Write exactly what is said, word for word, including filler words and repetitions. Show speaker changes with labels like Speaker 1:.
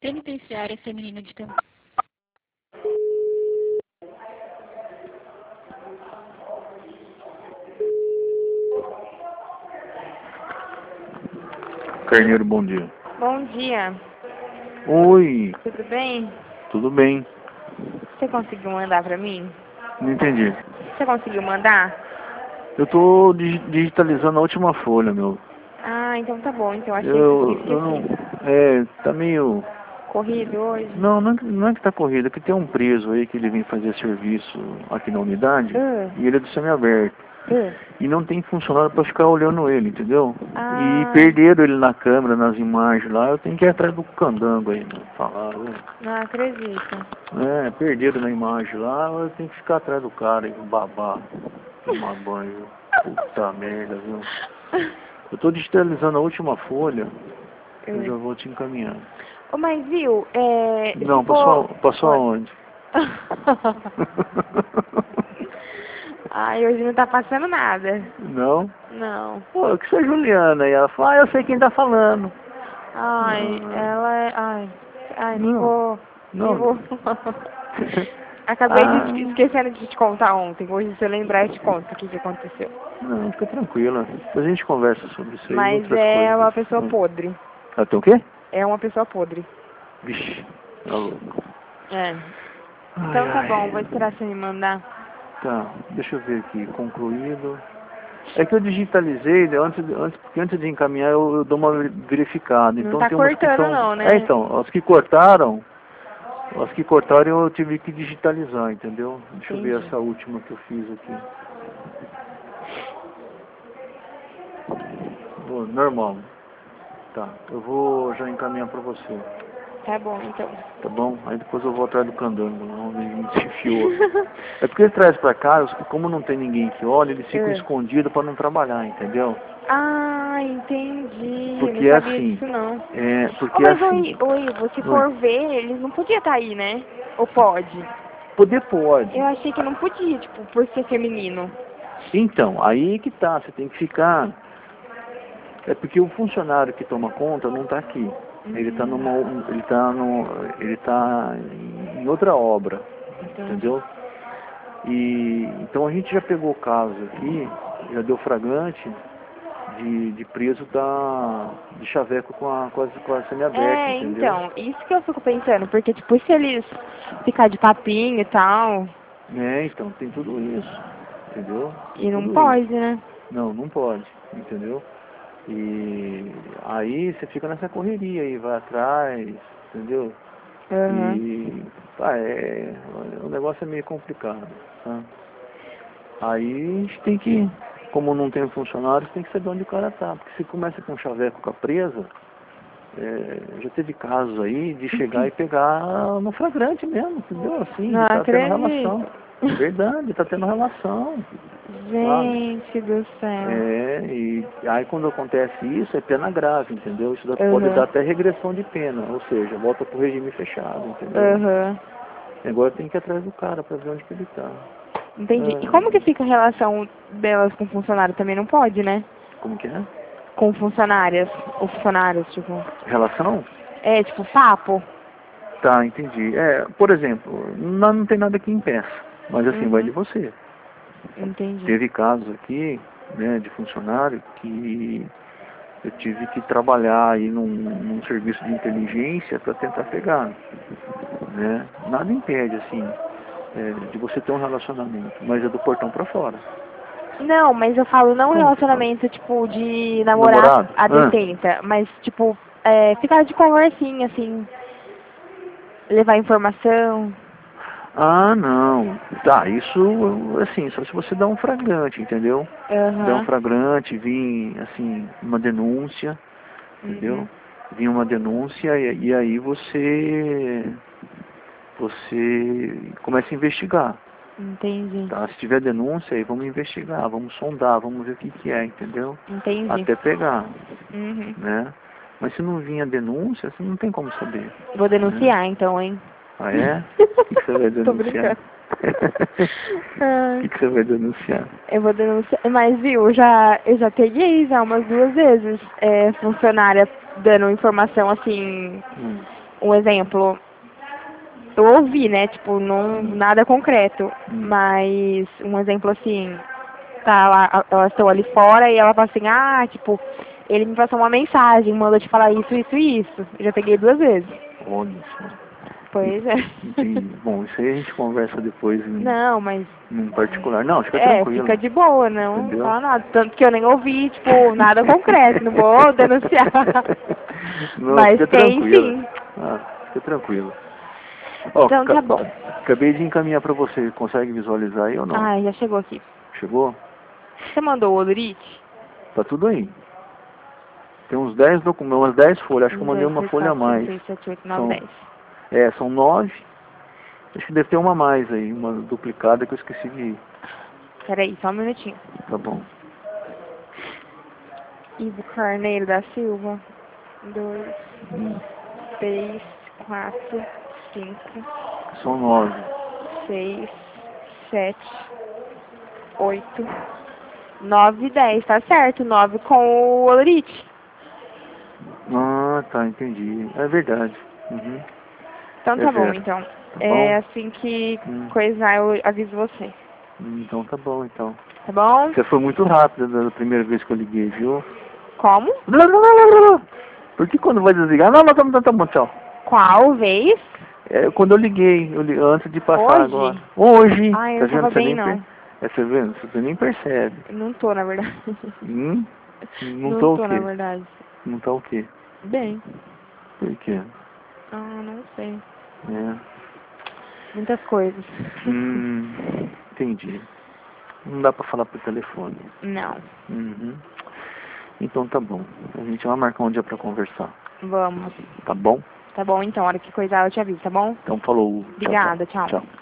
Speaker 1: Penitenciária Feminina de Campinas.
Speaker 2: Carneiro, bom dia.
Speaker 3: Bom dia.
Speaker 2: Oi,
Speaker 3: Tudo bem?
Speaker 2: tudo bem?
Speaker 3: Você conseguiu mandar pra mim?
Speaker 2: Não entendi.
Speaker 3: Você conseguiu mandar?
Speaker 2: Eu tô digi- digitalizando a última folha, meu.
Speaker 3: Ah, então tá bom. Então achei que eu tinha
Speaker 2: Eu, eu não...
Speaker 3: esquecido.
Speaker 2: É, tá meio...
Speaker 3: Corrido hoje?
Speaker 2: Não, não é, que- não é que tá corrida, é que tem um preso aí que ele vem fazer serviço aqui na unidade
Speaker 3: Ah,
Speaker 2: e ele é do semiaberto.
Speaker 3: ah.
Speaker 2: E não tem funcionário pra ficar olhando ele, entendeu? E
Speaker 3: Ah,
Speaker 2: perderam ele na câmera, nas imagens lá, eu tenho que ir atrás do candango aí, né? Falar, né?
Speaker 3: não acredito.
Speaker 2: É, perderam na imagem lá, eu tenho que ficar atrás do cara e babar, tomar banho. Puta merda, viu? Eu tô digitalizando a última folha, eu já
Speaker 3: Ah.
Speaker 2: vou te encaminhar.
Speaker 3: Ô, mas viu, é, se
Speaker 2: Não, passou,
Speaker 3: for...
Speaker 2: passou
Speaker 3: Oi.
Speaker 2: aonde?
Speaker 3: Ai, hoje não tá passando nada.
Speaker 2: Não?
Speaker 3: Não.
Speaker 2: Pô, que seja Juliana aí. Ela falou, ah, eu sei quem tá falando.
Speaker 3: Ai,
Speaker 2: Ah,
Speaker 3: ela é... Ai, ai, nem
Speaker 2: não,
Speaker 3: vou... Nem
Speaker 2: não.
Speaker 3: vou... Acabei de
Speaker 2: Ah,
Speaker 3: te- esquecendo de te contar ontem. Hoje, se eu lembrar, eu te conto o que, que aconteceu.
Speaker 2: não, fica tranquila. Depois a gente conversa sobre isso aí e
Speaker 3: Mas
Speaker 2: outras
Speaker 3: é
Speaker 2: coisas.
Speaker 3: uma pessoa
Speaker 2: Hum.
Speaker 3: podre.
Speaker 2: Ah, tem o quê?
Speaker 3: É uma pessoa podre.
Speaker 2: Vixe, tá louco.
Speaker 3: É.
Speaker 2: Ai,
Speaker 3: Então tá bom,
Speaker 2: ai.
Speaker 3: vou esperar você me mandar.
Speaker 2: Tá, deixa eu ver aqui, concluído. É que eu digitalizei, né, antes, de- antes, porque antes de encaminhar eu, eu dou uma verificada.
Speaker 3: Não
Speaker 2: Então
Speaker 3: tá
Speaker 2: tem umas que
Speaker 3: cortando
Speaker 2: são...
Speaker 3: não,
Speaker 2: É,
Speaker 3: né?
Speaker 2: então, as que cortaram, as que cortaram eu tive que digitalizar, entendeu? Deixa eu ver
Speaker 3: Entendi.
Speaker 2: essa última que eu fiz aqui. Bom, normal. Tá, eu vou já encaminhar pra você,
Speaker 3: Tá bom, então.
Speaker 2: tá bom? Aí depois eu vou atrás do candango, lá onde a gente se enfiou. É porque ele traz pra cá, os- como não tem ninguém que olha, eles ficam
Speaker 3: É.
Speaker 2: escondidos pra não trabalhar, entendeu?
Speaker 3: Ah, entendi. Eu
Speaker 2: Porque
Speaker 3: não
Speaker 2: é
Speaker 3: sabia
Speaker 2: assim,
Speaker 3: disso não.
Speaker 2: é,
Speaker 3: Oh,
Speaker 2: porque é
Speaker 3: mas
Speaker 2: assim,
Speaker 3: oi, oi, você
Speaker 2: oi,
Speaker 3: for ver, eles não podiam estar aí, né? Ou pode?
Speaker 2: poder pode.
Speaker 3: Eu achei que não podia, tipo, por ser feminino.
Speaker 2: Então, aí que tá, você tem que ficar, é porque o funcionário que toma conta não tá aqui. Ele tá numa,
Speaker 3: Hum,
Speaker 2: ele tá no, ele tá em outra obra,
Speaker 3: entendi.
Speaker 2: entendeu? E então a gente já pegou o caso aqui, já deu flagrante de, de preso da, de chaveco com a, com a, com a semiaberta,
Speaker 3: É,
Speaker 2: entendeu?
Speaker 3: então, isso que eu fico pensando, porque, tipo, se eles ficar de papinho e tal,
Speaker 2: É, então tem tudo isso, entendeu? Tem
Speaker 3: e não
Speaker 2: tudo isso.
Speaker 3: pode, né?
Speaker 2: Não, não pode, entendeu? E aí você fica nessa correria aí, vai atrás, entendeu?
Speaker 3: Aham.
Speaker 2: E ah, é, o negócio é meio complicado, tá? Aí a gente tem que, como não tem funcionários, tem que saber onde o cara tá. Porque se começa com um chaveco com a presa, é, já teve casos aí de chegar e pegar no flagrante mesmo, entendeu? Assim,
Speaker 3: Não
Speaker 2: de estar tendo relação.
Speaker 3: acredito.
Speaker 2: Verdade, tá tendo relação, sabe?
Speaker 3: Gente do céu.
Speaker 2: É, e aí quando acontece isso, é pena grave, entendeu? Isso dá- pode dar
Speaker 3: Aham.
Speaker 2: até regressão de pena, ou seja, volta pro regime fechado, entendeu?
Speaker 3: Aham.
Speaker 2: Agora tem que ir atrás do cara pra ver onde que ele tá.
Speaker 3: Entendi. E como que
Speaker 2: Ah,
Speaker 3: fica a relação delas com funcionário? Também não pode, né?
Speaker 2: como que é?
Speaker 3: Com funcionárias. Ou funcionários, tipo.
Speaker 2: Relação?
Speaker 3: É, tipo, papo.
Speaker 2: Tá, entendi. É, por exemplo, não, não tem nada que impeça, mas assim, vai de
Speaker 3: Uhum.
Speaker 2: você.
Speaker 3: Entendi.
Speaker 2: Teve casos aqui, né, de funcionário que eu tive que trabalhar aí num, num serviço de inteligência para tentar pegar, né? Nada impede, assim, é, de você ter um relacionamento, mas é do portão para fora.
Speaker 3: Não, mas eu falo não
Speaker 2: Como que fala?
Speaker 3: relacionamento, tipo, de namorar
Speaker 2: Namorado?
Speaker 3: a
Speaker 2: Ah,
Speaker 3: detenta, mas, tipo, é, ficar de conversinha, assim, levar informação.
Speaker 2: ah, não. Tá, isso, assim, só se você dá um flagrante, entendeu? Der um
Speaker 3: Aham.
Speaker 2: flagrante, vir, assim, uma denúncia, entendeu?
Speaker 3: Uhum.
Speaker 2: Vir uma denúncia e, e aí você você começa a investigar,
Speaker 3: Entendi.
Speaker 2: tá? Se tiver denúncia, aí vamos investigar, vamos sondar, vamos ver o que que é, entendeu?
Speaker 3: Entendi.
Speaker 2: Até pegar,
Speaker 3: Uhum.
Speaker 2: né? Mas se não vir a denúncia, você não tem como saber,
Speaker 3: Vou
Speaker 2: né?
Speaker 3: denunciar então, hein?
Speaker 2: Ah, é? O que que você vai
Speaker 3: Tô
Speaker 2: denunciar?
Speaker 3: brincando.
Speaker 2: O
Speaker 3: Ai,
Speaker 2: que que você vai denunciar?
Speaker 3: eu vou denunciar. Mas viu, eu já, eu já peguei já umas duas vezes é, funcionária dando informação assim,
Speaker 2: Hum.
Speaker 3: um exemplo, eu ouvi, né, tipo, não, nada concreto,
Speaker 2: Hum.
Speaker 3: mas um exemplo assim, tá lá, elas estão ali fora e ela fala assim, ah, tipo, ele me passou uma mensagem, mandou te falar isso, isso e isso. Eu já peguei duas vezes.
Speaker 2: Olha só.
Speaker 3: Pois é.
Speaker 2: Entendi. Bom, isso aí a gente conversa depois em,
Speaker 3: Não, mas
Speaker 2: em particular. Não, fica
Speaker 3: é,
Speaker 2: tranquilo.
Speaker 3: fica de boa, não
Speaker 2: Entendeu?
Speaker 3: fala nada. Tanto que eu nem ouvi, tipo, nada concreto, não vou denunciar.
Speaker 2: Não,
Speaker 3: Mas
Speaker 2: fica
Speaker 3: tem
Speaker 2: tranquilo.
Speaker 3: sim.
Speaker 2: Ah, fica tranquilo. Ó,
Speaker 3: Então tá
Speaker 2: ca-
Speaker 3: bom.
Speaker 2: acabei de encaminhar para você. Consegue visualizar aí ou não?
Speaker 3: Ah, já chegou aqui.
Speaker 2: Chegou?
Speaker 3: Você mandou o Olurite?
Speaker 2: Tá tudo aí. Tem uns dez documentos, umas dez folhas. Acho que eu
Speaker 3: um,
Speaker 2: mandei
Speaker 3: dois,
Speaker 2: uma
Speaker 3: três,
Speaker 2: folha a
Speaker 3: quatro, cinco,
Speaker 2: mais.
Speaker 3: seis, sete, oito, nove,
Speaker 2: São,
Speaker 3: dez.
Speaker 2: é, são nove. Acho que deve ter uma a mais aí, uma duplicada que eu esqueci de ir.
Speaker 3: Peraí, só um minutinho.
Speaker 2: Tá bom.
Speaker 3: Ivo Carneiro da Silva. Dois,
Speaker 2: Hum,
Speaker 3: três, quatro, cinco,
Speaker 2: São nove.
Speaker 3: seis, sete, oito, nove, dez. Tá certo, nove com o Olurite.
Speaker 2: Ah, tá, entendi. É verdade. Uhum.
Speaker 3: Então
Speaker 2: É
Speaker 3: tá bom,
Speaker 2: Vera.
Speaker 3: então.
Speaker 2: Tá
Speaker 3: É
Speaker 2: bom?
Speaker 3: assim que
Speaker 2: Hum.
Speaker 3: coisar eu aviso você.
Speaker 2: Hum, Então tá bom, então.
Speaker 3: Tá bom?
Speaker 2: Você foi muito rápido da primeira vez que eu liguei, viu?
Speaker 3: Como?
Speaker 2: Por que quando vai desligar? Não, não, tá, tá, tá bom, tchau.
Speaker 3: Qual vez?
Speaker 2: É, quando eu liguei, eu li, antes de passar
Speaker 3: Hoje?
Speaker 2: agora. Hoje!
Speaker 3: Ai, eu
Speaker 2: Tá
Speaker 3: não tava
Speaker 2: vendo? Você
Speaker 3: bem,
Speaker 2: nem per...
Speaker 3: não.
Speaker 2: é, você vendo? Você nem percebe.
Speaker 3: Eu não tô, na verdade.
Speaker 2: Hum? Não,
Speaker 3: Não
Speaker 2: tô o
Speaker 3: tô, na
Speaker 2: quê?
Speaker 3: verdade.
Speaker 2: Não tá o quê?
Speaker 3: Bem.
Speaker 2: Por quê?
Speaker 3: Ah, não sei.
Speaker 2: É.
Speaker 3: Muitas coisas.
Speaker 2: Hum, entendi. Não dá pra falar por telefone.
Speaker 3: Não.
Speaker 2: Uhum. Então tá bom. A gente vai marcar um dia pra conversar.
Speaker 3: Vamos.
Speaker 2: Tá bom?
Speaker 3: Tá bom, então. A hora que coisar eu te aviso, tá bom?
Speaker 2: Então falou. Tchau,
Speaker 3: Obrigada,
Speaker 2: tchau.
Speaker 3: tchau.
Speaker 2: Tchau.